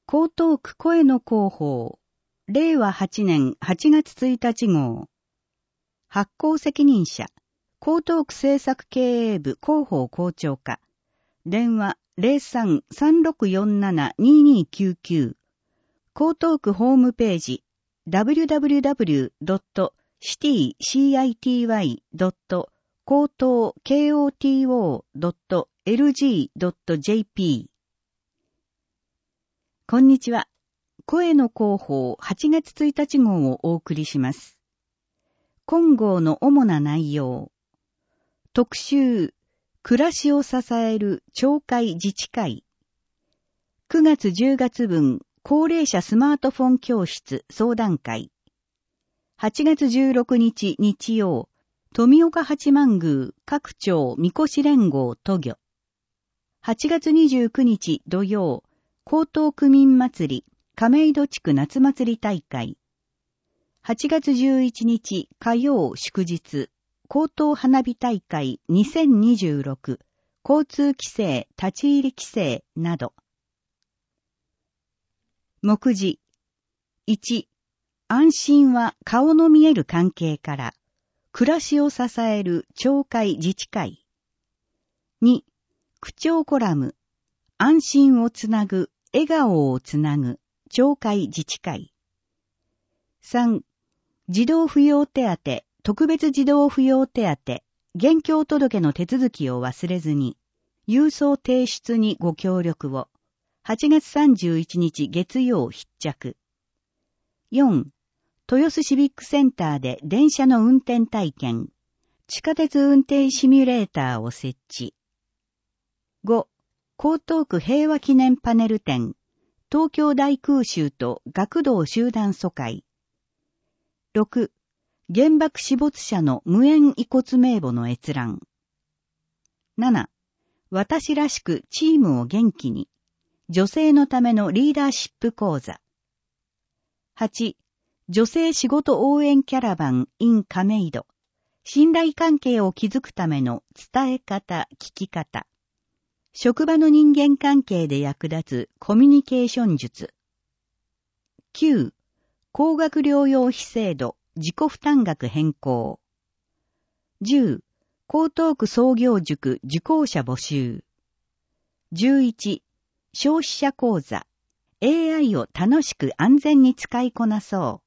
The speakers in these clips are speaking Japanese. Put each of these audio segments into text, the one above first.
江東区声の広報、令和8年8月1日号。発行責任者、江東区政策経営部広報校長課。電話03-3647-2299。江東区ホームページ www.city-koto.lg.jp。こんにちは。声の広報8月1日号をお送りします。今号の主な内容。特集、暮らしを支える町会自治会。9月10月分、高齢者スマートフォン教室相談会。8月16日日曜、富岡八幡宮各町みこし連合都御。8月29日土曜、江東区民祭り亀戸地区夏祭り大会。8月11日火曜祝日、江東花火大会2026交通規制立ち入り規制など。目次。1、安心は顔の見える関係から、暮らしを支える町会自治会。2、区長コラム、安心をつなぐ、笑顔をつなぐ、町会自治会。3、児童扶養手当、特別児童扶養手当、現況届の手続きを忘れずに、郵送提出にご協力を。8月31日月曜必着。4、豊洲シビックセンターで電車の運転体験、地下鉄運転シミュレーターを設置。5、江東区平和記念パネル展、東京大空襲と学童集団疎開。6、原爆死没者の無縁遺骨名簿の閲覧。7、私らしくチームを元気に、女性のためのリーダーシップ講座。8、女性仕事応援キャラバン in 亀戸。信頼関係を築くための伝え方、聞き方。職場の人間関係で役立つコミュニケーション術。9、高額療養費制度、自己負担額変更。10、江東区創業塾受講者募集。11、消費者講座、AI を楽しく安全に使いこなそう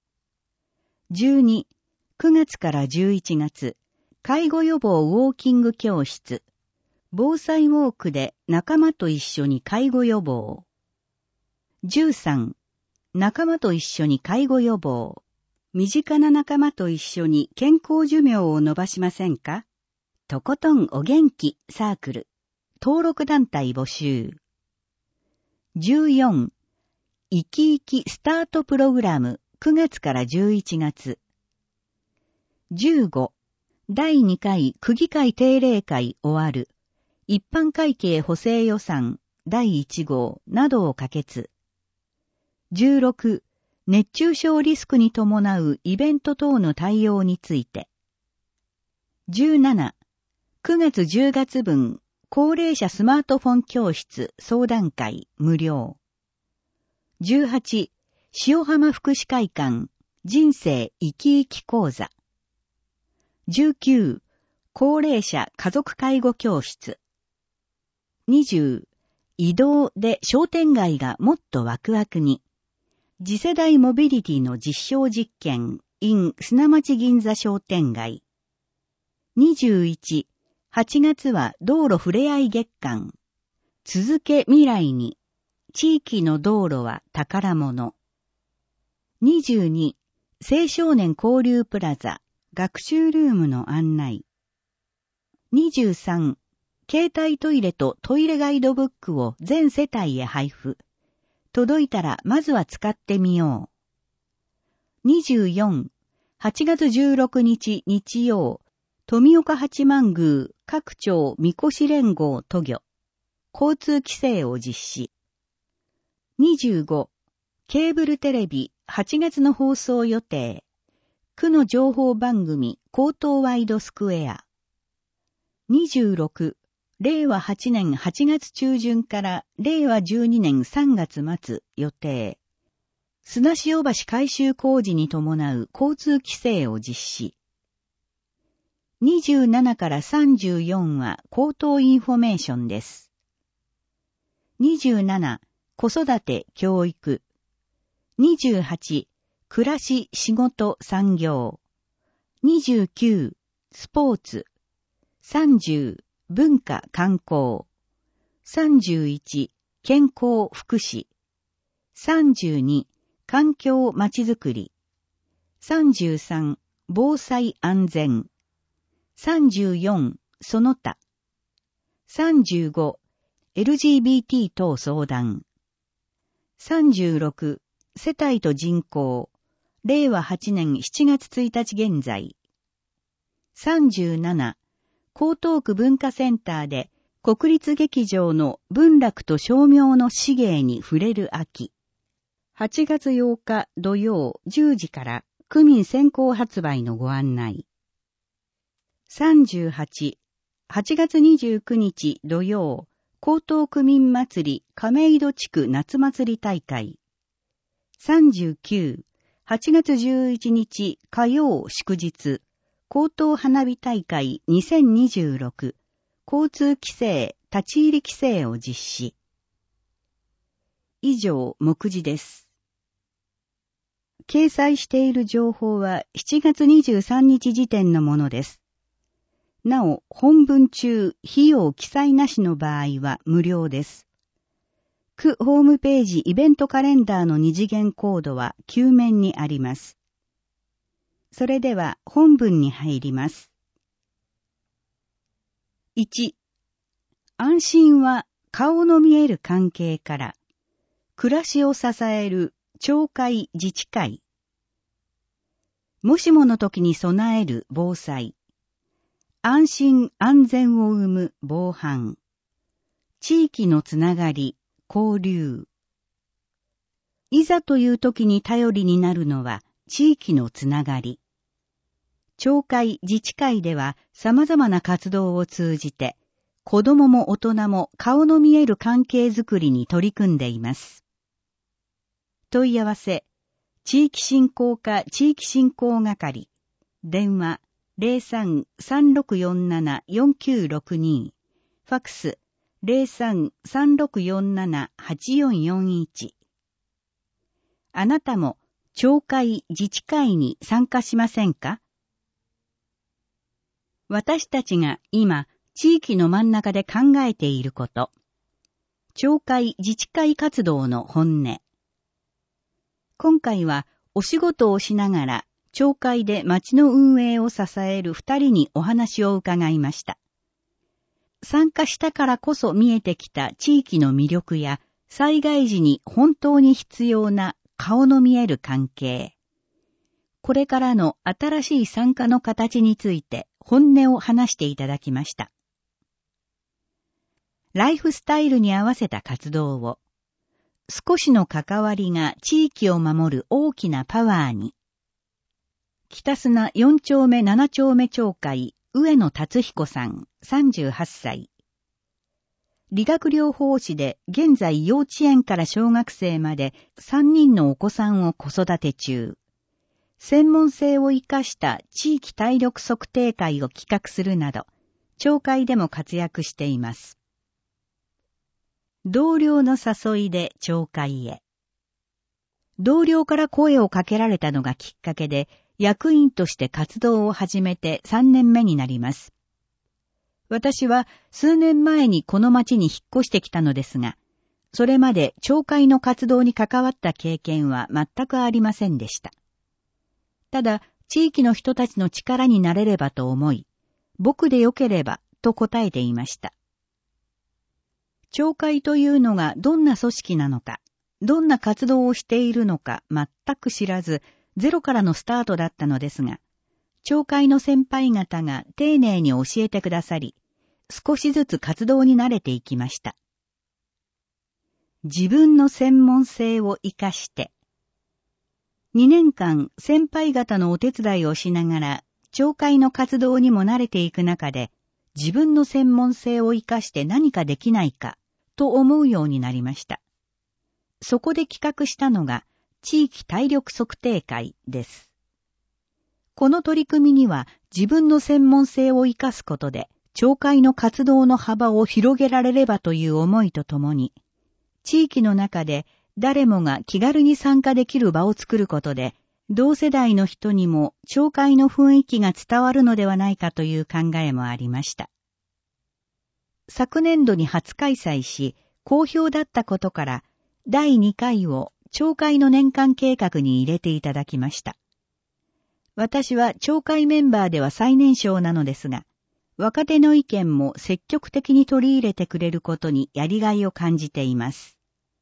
。12、9月から11月、介護予防ウォーキング教室。防災ウォークで仲間と一緒に介護予防。13、仲間と一緒に介護予防。身近な仲間と一緒に健康寿命を伸ばしませんか？とことんお元気サークル。登録団体募集。14、生き生きスタートプログラム9月から11月。15、第2回区議会定例会終わる。一般会計補正予算第1号などを可決。16、熱中症リスクに伴うイベント等の対応について。17、9月10月分、高齢者スマートフォン教室相談会無料。18、塩浜福祉会館人生生き生き講座。19、高齢者家族介護教室。20、移動で商店街がもっとワクワクに。次世代モビリティの実証実験 in 砂町銀座商店街。21、8月は道路ふれあい月間。続け未来に。地域の道路は宝物。22、青少年交流プラザ学習ルームの案内。23、携帯トイレとトイレガイドブックを全世帯へ配布。届いたらまずは使ってみよう。24、8月16日日曜、富岡八幡宮各町みこし連合都御。交通規制を実施。25、ケーブルテレビ8月の放送予定。区の情報番組江東ワイドスクエア。26、 令和8年8月中旬から令和12年3月末予定。砂塩橋改修工事に伴う交通規制を実施。27から34は口頭インフォメーションです。27、子育て教育。28、暮らし仕事産業。29、スポーツ。30、文化観光。31、健康福祉。32、環境まちづくり。33、防災安全。34、その他。35、LGBT 等相談。36、世帯と人口。令和8年7月1日現在。37、江東区文化センターで国立劇場の文楽と声明の詩芸に触れる秋。8月8日土曜10時から区民先行発売のご案内。38、8月29日土曜、江東区民祭り亀戸地区夏祭り大会。39、8月11日火曜祝日、江東花火大会2026、交通規制、立ち入り規制を実施。以上、目次です。掲載している情報は7月23日時点のものです。なお、本文中、費用記載なしの場合は無料です。区ホームページイベントカレンダーの二次元コードは9面にあります。それでは本文に入ります。1、安心は顔の見える関係から、暮らしを支える町会自治会。もしもの時に備える防災。安心安全を生む防犯。地域のつながり、交流。いざという時に頼りになるのは地域のつながり。町会自治会では様々な活動を通じて、子供も大人も顔の見える関係づくりに取り組んでいます。問い合わせ、地域振興課地域振興係、電話03-3647-4962、ファックス03-3647-8441。あなたも町会自治会に参加しませんか？私たちが今、地域の真ん中で考えていること。町会自治会活動の本音。今回はお仕事をしながら町会で町の運営を支える2人にお話を伺いました。参加したからこそ見えてきた地域の魅力や災害時に本当に必要な顔の見える関係。これからの新しい参加の形について本音を話していただきました。ライフスタイルに合わせた活動を。少しの関わりが地域を守る大きなパワーに。北砂4丁目7丁目町会、上野達彦さん、38歳。理学療法士で現在幼稚園から小学生まで3人のお子さんを子育て中。専門性を生かした地域体力測定会を企画するなど、町会でも活躍しています。同僚の誘いで町会へ。同僚から声をかけられたのがきっかけで、役員として活動を始めて3年目になります。私は数年前にこの町に引っ越してきたのですが、それまで町会の活動に関わった経験は全くありませんでした。ただ、地域の人たちの力になれればと思い、僕でよければと答えていました。町会というのがどんな組織なのか、どんな活動をしているのか全く知らず、ゼロからのスタートだったのですが、町会の先輩方が丁寧に教えてくださり、少しずつ活動に慣れていきました。自分の専門性を生かして、2年間先輩方のお手伝いをしながら、町会の活動にも慣れていく中で、 自分の専門性を生かして何かできないかと思うようになりました。そこで企画したのが地域体力測定会です。この取り組みには自分の専門性を生かすことで町会の活動の幅を広げられればという思いとともに、地域の中で誰もが気軽に参加できる場を作ることで、同世代の人にも町会の雰囲気が伝わるのではないかという考えもありました。昨年度に初開催し、好評だったことから、第2回を町会の年間計画に入れていただきました。私は町会メンバーでは最年少なのですが、若手の意見も積極的に取り入れてくれることにやりがいを感じています。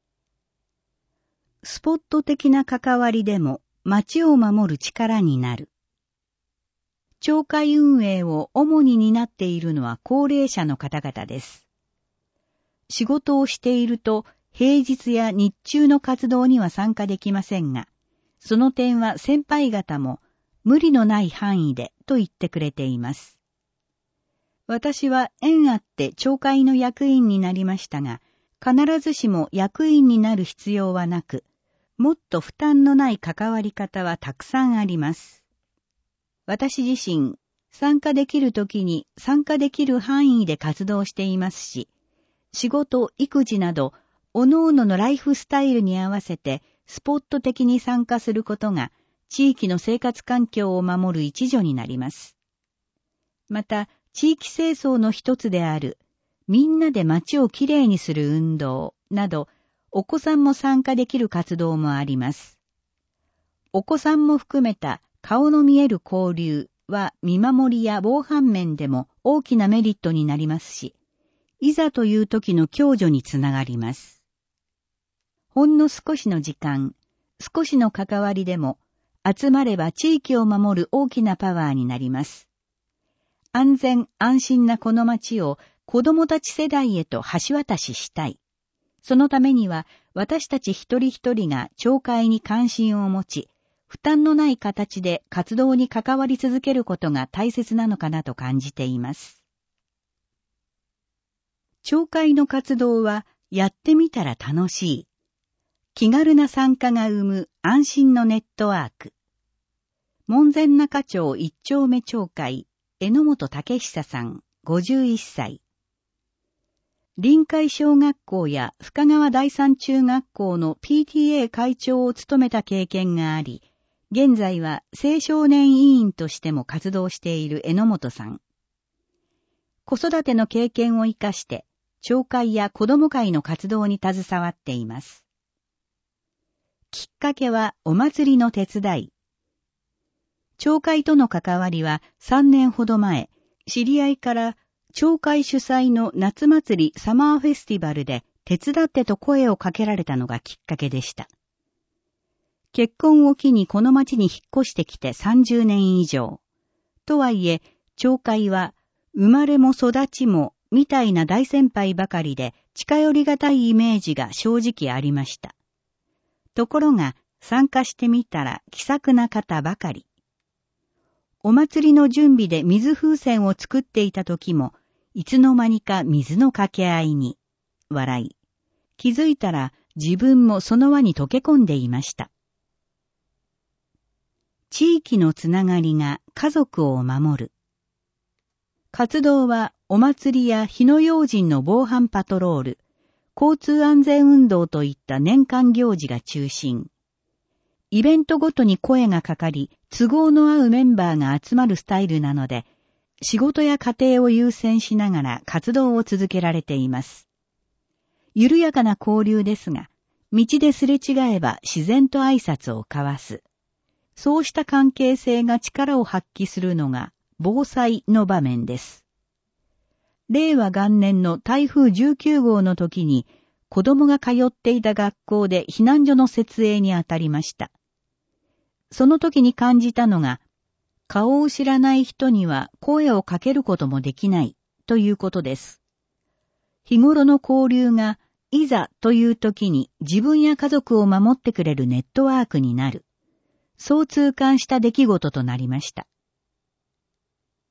スポット的な関わりでも町を守る力になる。町会運営を主に担っているのは高齢者の方々です。仕事をしていると平日や日中の活動には参加できませんが、その点は先輩方も無理のない範囲でと言ってくれています。私は縁あって町会の役員になりましたが、必ずしも役員になる必要はなく、もっと負担のない関わり方はたくさんあります。私自身、参加できるときに参加できる範囲で活動していますし、仕事、育児など、各々のライフスタイルに合わせてスポット的に参加することが、地域の生活環境を守る一助になります。また、地域清掃の一つである、みんなで街をきれいにする運動など、お子さんも参加できる活動もあります。お子さんも含めた顔の見える交流は見守りや防犯面でも大きなメリットになりますし、いざという時の共助につながります。ほんの少しの時間、少しの関わりでも、集まれば地域を守る大きなパワーになります。安全安心なこの町を子供たち世代へと橋渡ししたい。そのためには私たち一人一人が町会に関心を持ち、負担のない形で活動に関わり続けることが大切なのかなと感じています。町会の活動はやってみたら楽しい。気軽な参加が生む安心のネットワーク。門前仲町一丁目町会、榎本武久さん、51歳。臨海小学校や深川第三中学校の PTA 会長を務めた経験があり、現在は青少年委員としても活動している榎本さん。子育ての経験を生かして、町会や子ども会の活動に携わっています。きっかけはお祭りの手伝い。町会との関わりは3年ほど前、知り合いから町会主催の夏祭りサマーフェスティバルで手伝ってと声をかけられたのがきっかけでした。結婚を機にこの町に引っ越してきて30年以上。とはいえ、町会は生まれも育ちもみたいな大先輩ばかりで近寄りがたいイメージが正直ありました。ところが参加してみたら気さくな方ばかり。お祭りの準備で水風船を作っていた時も、いつの間にか水の掛け合いに、笑い。気づいたら自分もその輪に溶け込んでいました。地域のつながりが家族を守る。活動はお祭りや火の用心の防犯パトロール、交通安全運動といった年間行事が中心。イベントごとに声がかかり、都合の合うメンバーが集まるスタイルなので、仕事や家庭を優先しながら活動を続けられています。緩やかな交流ですが、道ですれ違えば自然と挨拶を交わす。そうした関係性が力を発揮するのが防災の場面です。令和元年の台風19号の時に、子供が通っていた学校で避難所の設営にあたりました。その時に感じたのが、顔を知らない人には声をかけることもできないということです。日頃の交流がいざという時に自分や家族を守ってくれるネットワークになる。そう痛感した出来事となりました。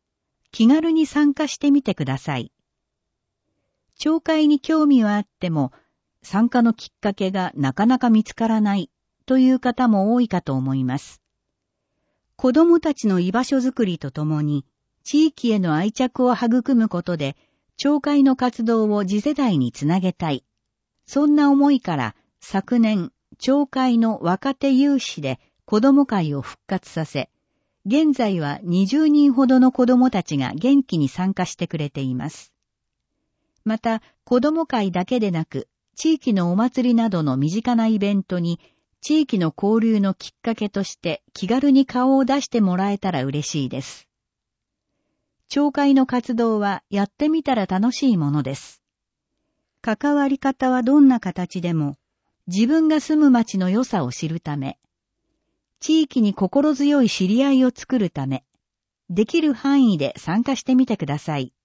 気軽に参加してみてください。町会に興味はあっても、参加のきっかけがなかなか見つからないという方も多いかと思います。子供たちの居場所づくりとともに、地域への愛着を育むことで、町会の活動を次世代につなげたい。そんな思いから昨年、町会の若手有志で子供会を復活させ、現在は20人ほどの子供たちが元気に参加してくれています。また、子供会だけでなく、地域のお祭りなどの身近なイベントに、地域の交流のきっかけとして気軽に顔を出してもらえたら嬉しいです。町会の活動はやってみたら楽しいものです。関わり方はどんな形でも、自分が住む町の良さを知るため、地域に心強い知り合いを作るため、できる範囲で参加してみてください。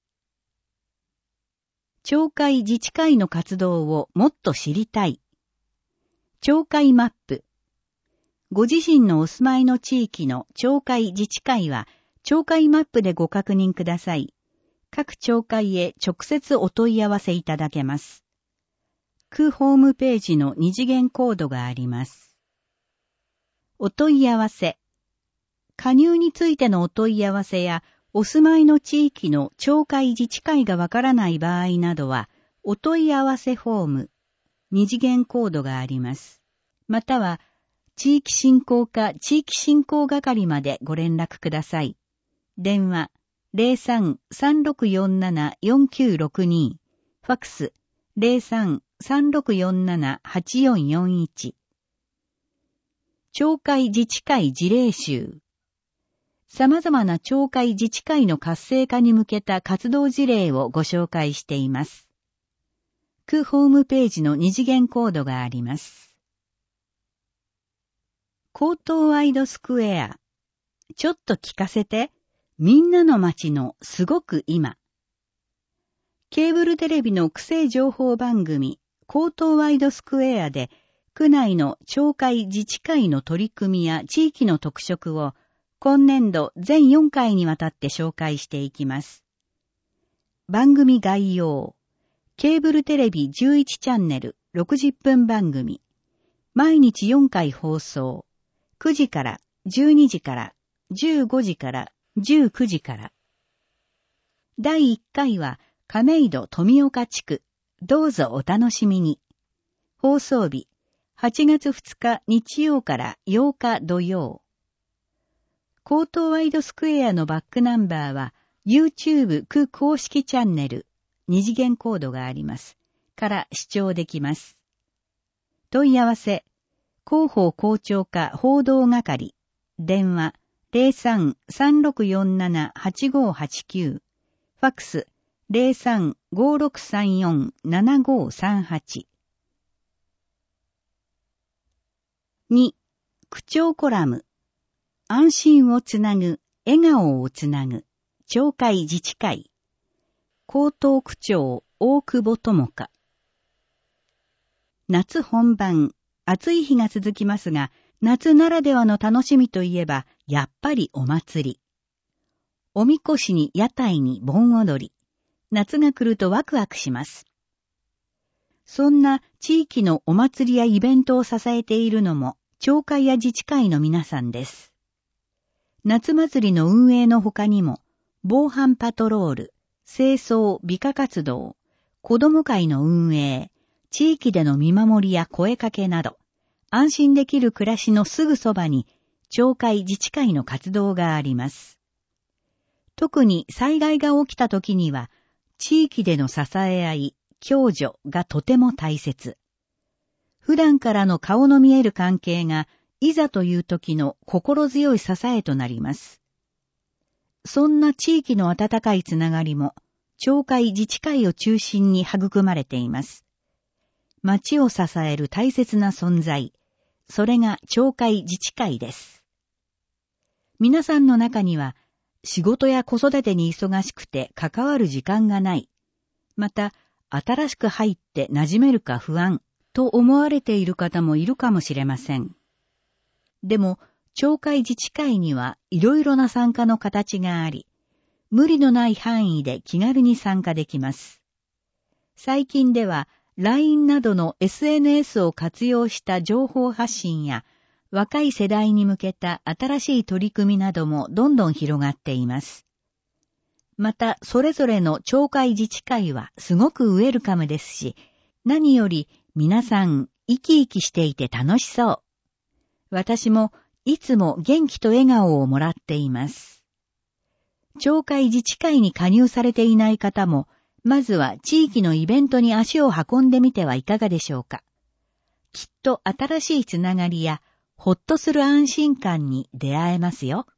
町会自治会の活動をもっと知りたい。町会マップ。ご自身のお住まいの地域の町会自治会は、町会マップでご確認ください。各町会へ直接お問い合わせいただけます。区ホームページの二次元コードがあります。お問い合わせ。加入についてのお問い合わせや、お住まいの地域の町会自治会がわからない場合などは、お問い合わせフォーム、二次元コードがあります。または、地域振興課地域振興係までご連絡ください。電話、03-3647-4962、ファックス、03-3647-8441。町会自治会事例集。様々な町会自治会の活性化に向けた活動事例をご紹介しています。区ホームページの二次元コードがあります。江東ワイドスクエア。ちょっと聞かせて。みんなの街のすごく今。ケーブルテレビの区政情報番組、江東ワイドスクエアで、区内の町会自治会の取り組みや地域の特色を、今年度全4回にわたって紹介していきます。番組概要。ケーブルテレビ11チャンネル60分番組。毎日4回放送。9時から、12時から、15時から、19時から。第1回は亀戸富岡地区。どうぞお楽しみに。放送日、8月2日日曜から8日土曜。江東ワイドスクエアのバックナンバーは YouTube 区公式チャンネル、二次元コードがあります。から視聴できます。問い合わせ、広報広聴課報道係、電話、03-3647-8589、ファックス、03-5634-7538。2、区長コラム。安心をつなぐ、笑顔をつなぐ、町会自治会。江東区長、大久保智香。夏本番、暑い日が続きますが、夏ならではの楽しみといえば、やっぱりお祭り。おみこしに屋台に盆踊り。夏が来るとワクワクします。そんな地域のお祭りやイベントを支えているのも、町会や自治会の皆さんです。夏祭りの運営の他にも、防犯パトロール、清掃、美化活動、子ども会の運営、地域での見守りや声かけなど、安心できる暮らしのすぐそばに、町会自治会の活動があります。特に災害が起きた時には、地域での支え合い、共助がとても大切。普段からの顔の見える関係が、いざという時の心強い支えとなります。そんな地域の温かいつながりも、町会自治会を中心に育まれています。町を支える大切な存在、それが町会自治会です。皆さんの中には、仕事や子育てに忙しくて関わる時間がない。また、新しく入って馴染めるか不安と思われている方もいるかもしれません。でも、町会自治会にはいろいろな参加の形があり、 無理のない範囲で気軽に参加できます。最近では LINE などの SNS を活用した情報発信や若い世代に向けた新しい取り組みなどもどんどん広がっています。また、それぞれの町会自治会はすごくウェルカムですし、何より皆さん生き生きしていて楽しそう。私もいつも元気と笑顔をもらっています。町会自治会に加入されていない方も、まずは地域のイベントに足を運んでみてはいかがでしょうか。きっと新しいつながりや、ほっとする安心感に出会えますよ。